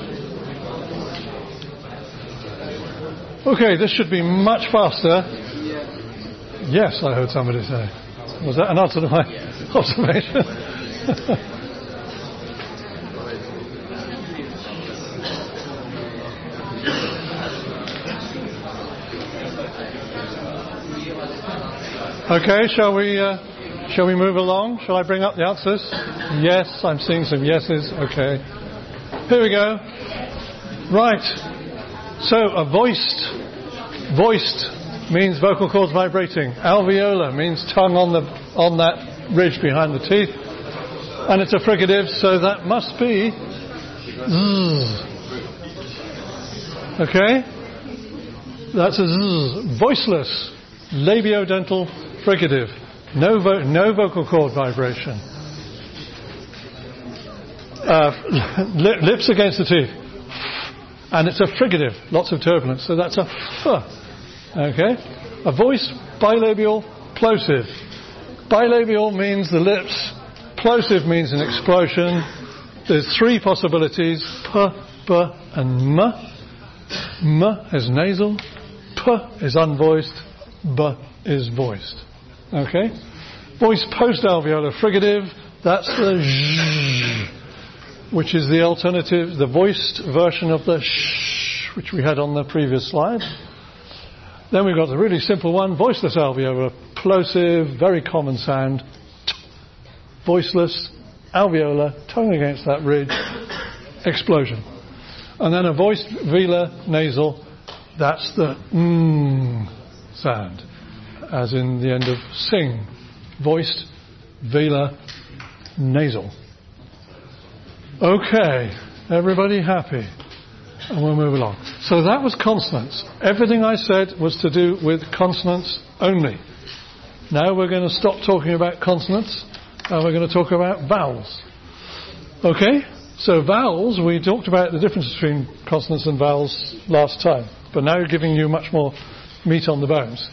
Okay, this should be much faster. Yes, I heard somebody say. Was that an answer to my observation? Okay, shall we uh, shall we move along? Shall I bring up the answers? Yes, I'm seeing some yeses. Okay. Here we go. Right. So a voiced, voiced means vocal cords vibrating. Alveolar means tongue on the on that ridge behind the teeth, and it's a fricative, so that must be zzz. Okay, that's a zzz. Voiceless, labiodental fricative. No vo- no vocal cord vibration. Uh, li- lips against the teeth. And it's a fricative, lots of turbulence, so that's a f. Okay? A voice, bilabial, plosive. Bilabial means the lips, plosive means an explosion. There's three possibilities, p, b, and m. M is nasal, p is unvoiced, b is voiced. Okay? Voice post-alveolar fricative, that's the zh, which is the alternative, the voiced version of the sh, which we had on the previous slide. Then we've got the really simple one, voiceless alveolar, plosive, very common sound, t, voiceless, alveolar, tongue against that ridge, explosion. And then a voiced velar nasal, that's the mm sound, as in the end of sing, voiced velar nasal. Okay, everybody happy? And we'll move along. So that was consonants. Everything I said was to do with consonants only. Now we're going to stop talking about consonants and we're going to talk about vowels. Okay? So vowels, we talked about the difference between consonants and vowels last time. But now we're giving you much more meat on the bones.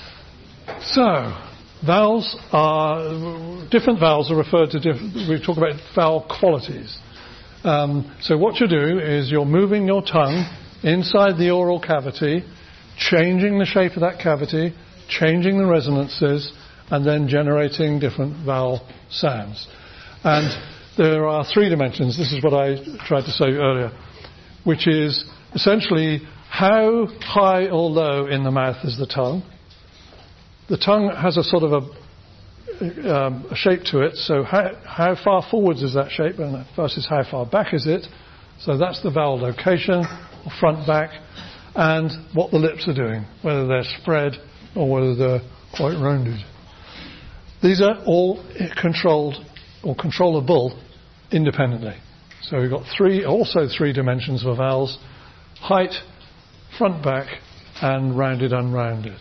So, vowels are, different vowels are referred to, diff- we talk about vowel qualities. Um, so what you do is you're moving your tongue inside the oral cavity, changing the shape of that cavity, changing the resonances, and then generating different vowel sounds. And there are three dimensions. This is what I tried to say earlier, which is essentially how high or low in the mouth is the tongue. The tongue has a sort of a, um, a shape to it, so how, how far forwards is that shape versus how far back is it. So that's the vowel location, or front, back, and what the lips are doing, whether they're spread or whether they're quite rounded. These are all controlled or controllable independently. So we've got three, also three dimensions for vowels: height, front, back, and rounded, unrounded.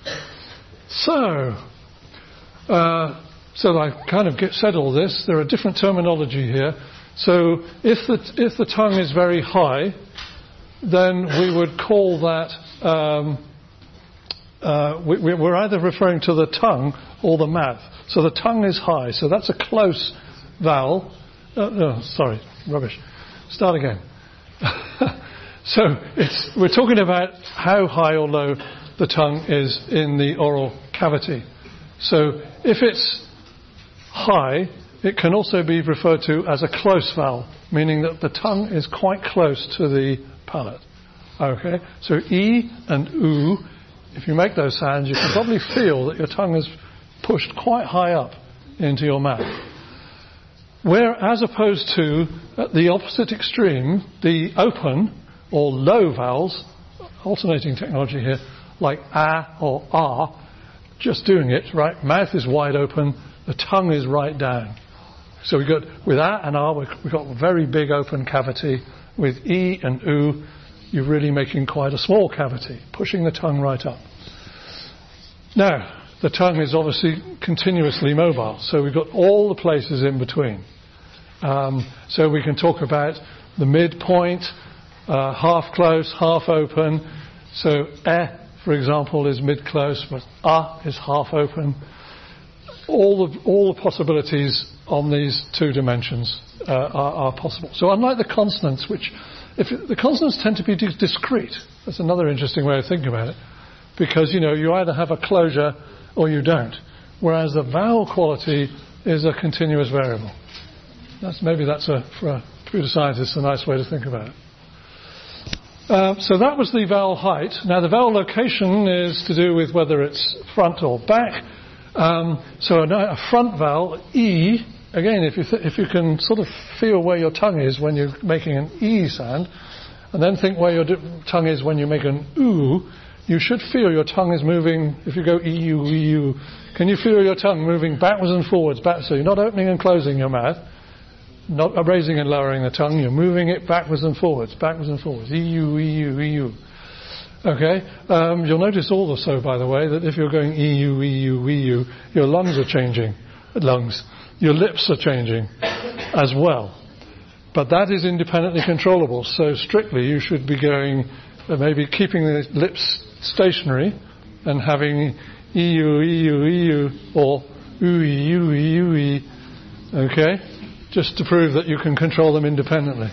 So, uh, so that I kind of get, said all this, there are different terminology here. So if the if the tongue is very high, then we would call that um, uh, we, we're either referring to the tongue or the mouth. So the tongue is high, so that's a close vowel. Uh, no, sorry, rubbish. Start again. So it's, we're talking about how high or low the tongue is in the oral cavity. So if it's high, it can also be referred to as a close vowel, meaning that the tongue is quite close to the palate. Okay, so E and U, if you make those sounds, you can probably feel that your tongue is pushed quite high up into your mouth. Where, as opposed to, at the opposite extreme, the open or low vowels, alternating technology here, like A or R, just doing it, right? Mouth is wide open, the tongue is right down. So we got, with A and R, we've got a very big open cavity. With E and U, you're really making quite a small cavity, pushing the tongue right up. Now, the tongue is obviously continuously mobile, so we've got all the places in between. Um, so we can talk about the midpoint, uh, half close, half open. So E, for example, is mid-close, but A is half open. All the, all the possibilities on these two dimensions uh, are, are possible. So unlike the consonants, which if it, the consonants tend to be di- discrete, that's another interesting way of thinking about it, because you know you either have a closure or you don't, whereas the vowel quality is a continuous variable. That's maybe that's a for a computer scientist a nice way to think about it. Uh, so that was the vowel height. Now the vowel location is to do with whether it's front or back. Um, so a, a front vowel, E, again, if you th- if you can sort of feel where your tongue is when you're making an E sound, and then think where your di- tongue is when you make an U, you should feel your tongue is moving. If you go E U E U, can you feel your tongue moving backwards and forwards? Back, so you're not opening and closing your mouth, not raising and lowering the tongue. You're moving it backwards and forwards, backwards and forwards. E U E U E U. Okay, um, you'll notice also, by the way, that if you're going E U, E U, E U, your lungs are changing. Lungs. Your lips are changing as well. But that is independently controllable. So strictly, you should be going, uh, maybe keeping the lips stationary and having E U, E U, E U, or U, E, U, E, U, E. Okay? Just to prove that you can control them independently.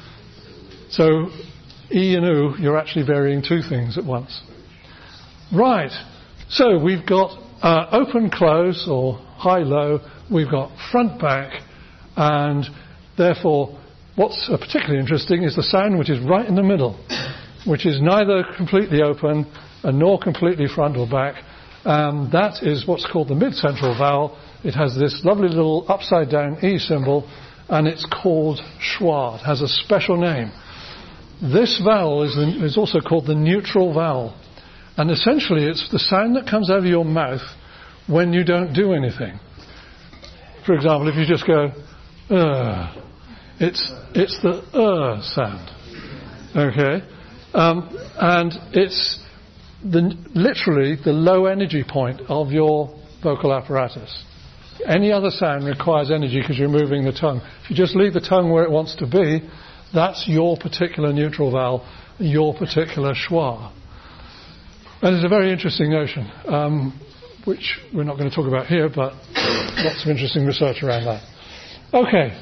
So, E and U, you're actually varying two things at once. Right. So we've got uh, open, close, or high, low. We've got front, back, and therefore, what's uh, particularly interesting is the sound which is right in the middle, which is neither completely open and nor completely front or back. Um, that is what's called the mid-central vowel. It has this lovely little upside-down E symbol, and it's called schwa. It has a special name. This vowel is, the, is also called the neutral vowel. And essentially it's the sound that comes out of your mouth when you don't do anything. For example, if you just go, uh, it's, it's the uh sound. Okay? Um, and it's the, literally the low energy point of your vocal apparatus. Any other sound requires energy because you're moving the tongue. If you just leave the tongue where it wants to be, that's your particular neutral vowel, your particular schwa. And it's a very interesting notion, um, which we're not going to talk about here, but lots of interesting research around that. Okay.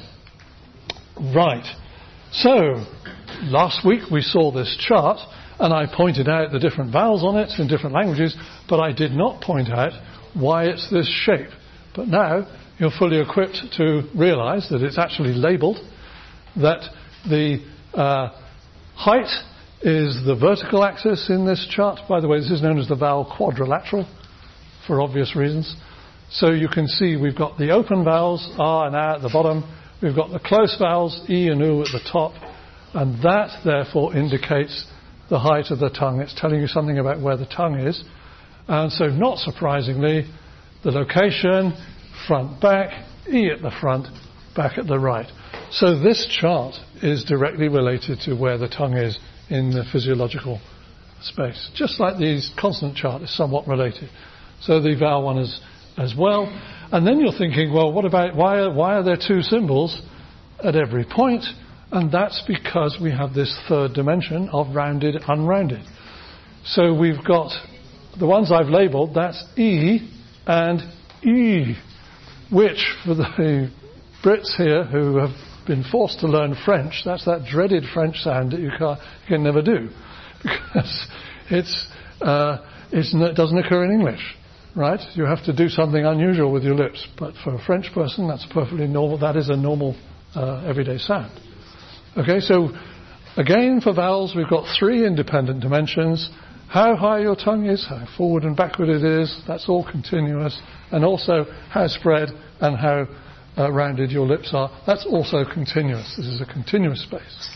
Right. So, last week we saw this chart, and I pointed out the different vowels on it in different languages, but I did not point out why it's this shape. But now you're fully equipped to realize that it's actually labeled, that the uh, height is the vertical axis in this chart. By the way, this is known as the vowel quadrilateral for obvious reasons. So you can see we've got the open vowels, R and A at the bottom. We've got the close vowels, E and U at the top. And that, therefore, indicates the height of the tongue. It's telling you something about where the tongue is. And so, not surprisingly, the location, front, back, E at the front, back at the right. So this chart is directly related to where the tongue is in the physiological space. Just like the consonant chart is somewhat related. So the vowel one is as well. And then you're thinking, well, what about, why are, why are there two symbols at every point? And that's because we have this third dimension of rounded, unrounded. So we've got the ones I've labelled, that's E and E, which for the Brits here who have been forced to learn French, that's that dreaded French sound that you, can't, you can never do, because it's, uh, it's, it doesn't occur in English, right? You have to do something unusual with your lips, but for a French person, that's perfectly normal. That is a normal uh, everyday sound. Okay, so again for vowels, we've got three independent dimensions. How high your tongue is, how forward and backward it is, that's all continuous. And also how spread and how uh, rounded your lips are, that's also continuous. This is a continuous space.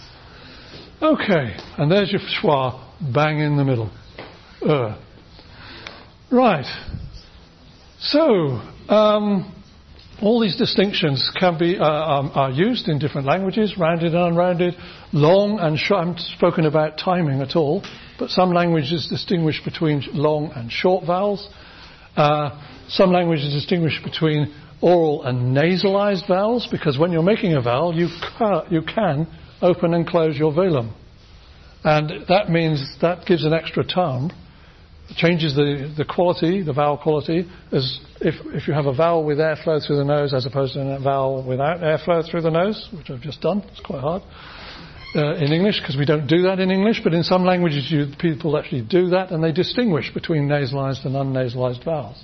Okay, and there's your schwa, bang in the middle. Uh. Right. So, um, all these distinctions can be uh, um, are used in different languages, rounded and unrounded, long and short. I haven't spoken about timing at all, but some languages distinguish between long and short vowels. Uh, some languages distinguish between oral and nasalized vowels, because when you're making a vowel, you ca- you can open and close your velum, and that means that gives an extra timbre. Changes the, the quality, the vowel quality, as if, if you have a vowel with airflow through the nose as opposed to a vowel without airflow through the nose, which I've just done. It's quite hard uh, in English, because we don't do that in English, but in some languages you, people actually do that, and they distinguish between nasalized and unnasalized vowels.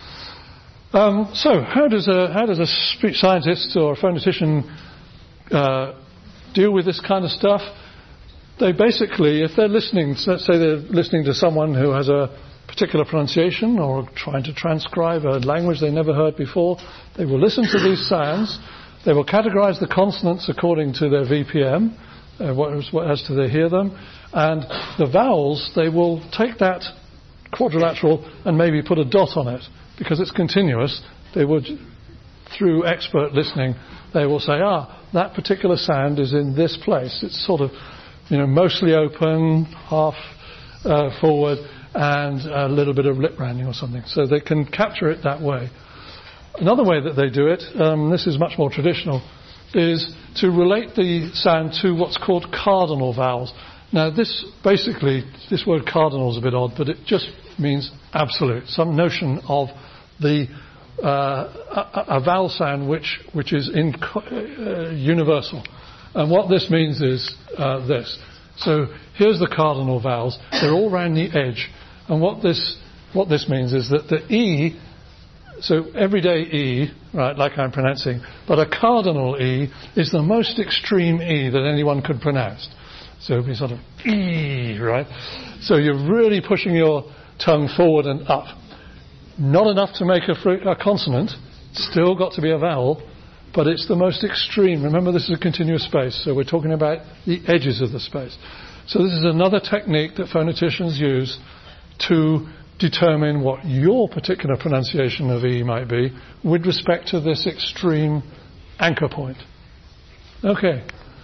Um, so how does a how does a speech scientist or a phonetician uh, deal with this kind of stuff? They basically, if they're listening, let's say they're listening to someone who has a particular pronunciation or trying to transcribe a language they never heard before, they will listen to these sounds. They will categorize the consonants according to their V P M, uh, what, as to they hear them. And the vowels, they will take that quadrilateral and maybe put a dot on it, because it's continuous. They would, through expert listening, they will say, ah, that particular sound is in this place. It's sort of, you know, mostly open, half uh, forward, and a little bit of lip rounding or something. So they can capture it that way. Another way that they do it, um, this is much more traditional, is to relate the sound to what's called cardinal vowels. Now this, basically, this word cardinal is a bit odd, but it just means absolute, some notion of the uh, a, a vowel sound which, which is in, uh, universal. And what this means is uh, this. So here's the cardinal vowels. They're all around the edge. And what this what this means is that the E, so everyday E, right, like I'm pronouncing, but a cardinal E is the most extreme E that anyone could pronounce. So it'd be sort of E, right? So you're really pushing your tongue forward and up. Not enough to make a, fr- a consonant. Still got to be a vowel. But it's the most extreme. Remember, this is a continuous space, so we're talking about the edges of the space. So this is another technique that phoneticians use to determine what your particular pronunciation of E might be with respect to this extreme anchor point. Okay.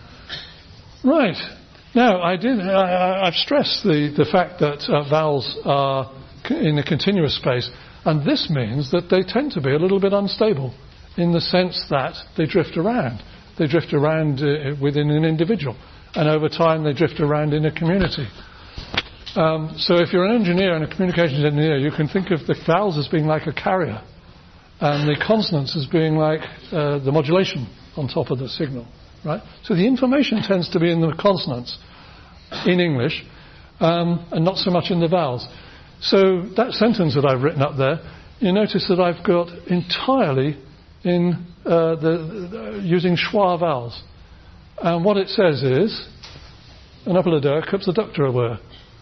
Right. Now, I did, I, I've stressed the, the fact that uh, vowels are in a continuous space, and this means that they tend to be a little bit unstable, in the sense that they drift around. They drift around uh, within an individual, and over time they drift around in a community. Um, so if you're an engineer and a communications engineer, you can think of the vowels as being like a carrier and the consonants as being like uh, the modulation on top of the signal, right? So the information tends to be in the consonants in English um, and not so much in the vowels. So that sentence that I've written up there, you notice that I've got entirely in uh, the, the using schwa vowels. And what it says is, an upper der cups the doctor aware.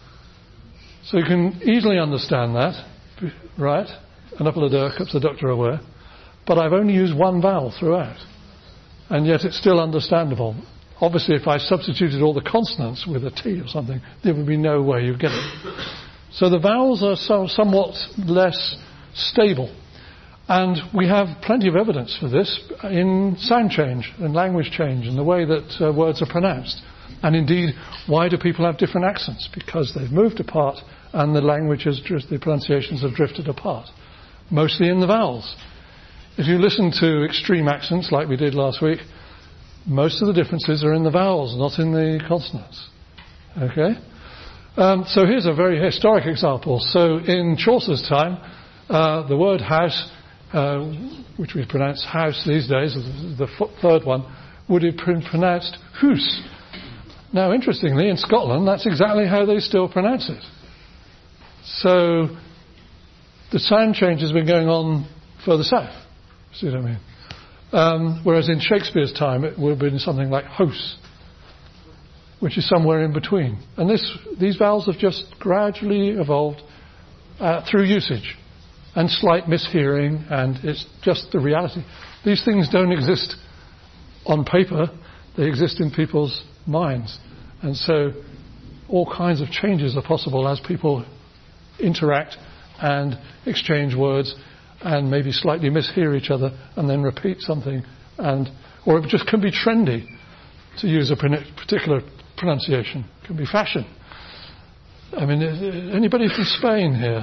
So you can easily understand that, right? An upper der cups the doctor aware. But I've only used one vowel throughout. And yet it's still understandable. Obviously, if I substituted all the consonants with a T or something, there would be no way you'd get it. So the vowels are so, somewhat less stable. And we have plenty of evidence for this in sound change and language change and the way that uh, words are pronounced. And indeed, why do people have different accents? Because they've moved apart and the language has, the pronunciations have drifted apart. Mostly in the vowels. If you listen to extreme accents like we did last week, most of the differences are in the vowels, not in the consonants. Okay? Um, so here's a very historic example. So in Chaucer's time, uh, the word house, uh, which we pronounce house these days, the f- third one, would have been pronounced hoose. Now, interestingly, in Scotland, that's exactly how they still pronounce it. So the sound change has been going on further south. See what I mean? Um, whereas in Shakespeare's time, it would have been something like hose, which is somewhere in between. And this, these vowels have just gradually evolved uh, through usage and slight mishearing, and it's just the reality. These things don't exist on paper, they exist in people's minds. And so all kinds of changes are possible as people interact and exchange words and maybe slightly mishear each other and then repeat something. And or it just can be trendy to use a particular pronunciation. It can be fashion. I mean, anybody from Spain here?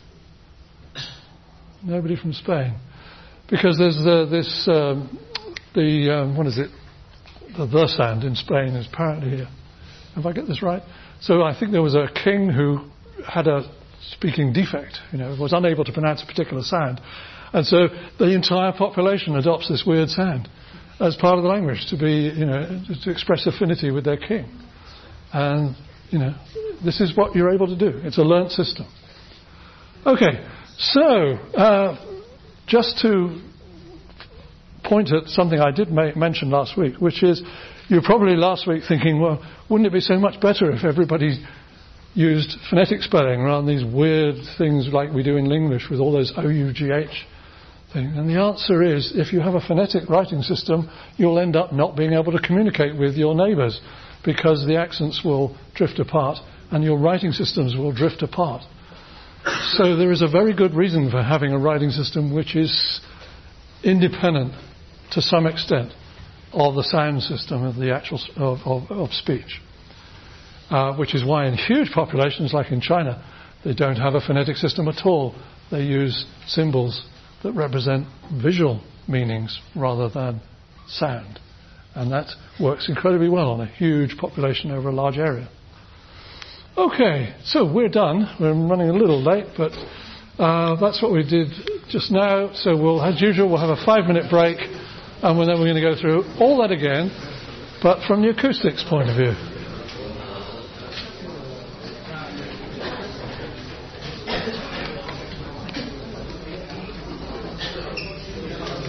Nobody from Spain. Because there's uh, this, um, the, um, what is it? The the sound in Spain is apparently here. Have I got this right? So I think there was a king who had a speaking defect, you know, was unable to pronounce a particular sound. And so the entire population adopts this weird sound as part of the language to be, you know, to express affinity with their king. And, you know, this is what you're able to do. It's a learnt system. Okay, so uh, just to point at something I did ma- mention last week, which is you were probably last week thinking, well, wouldn't it be so much better if everybody used phonetic spelling rather than these weird things like we do in English with all those O U G H things? And the answer is, if you have a phonetic writing system, you'll end up not being able to communicate with your neighbours because the accents will drift apart and your writing systems will drift apart. So there is a very good reason for having a writing system which is independent to some extent of the sound system of the actual of, of, of speech. Uh, which is why in huge populations like in China, they don't have a phonetic system at all. They use symbols that represent visual meanings rather than sound. And that works incredibly well on a huge population over a large area. Okay, so we're done. We're running a little late, but uh, that's what we did just now. So we'll, as usual, we'll have a five-minute break, and then we're going to go through all that again, but from the acoustics point of view.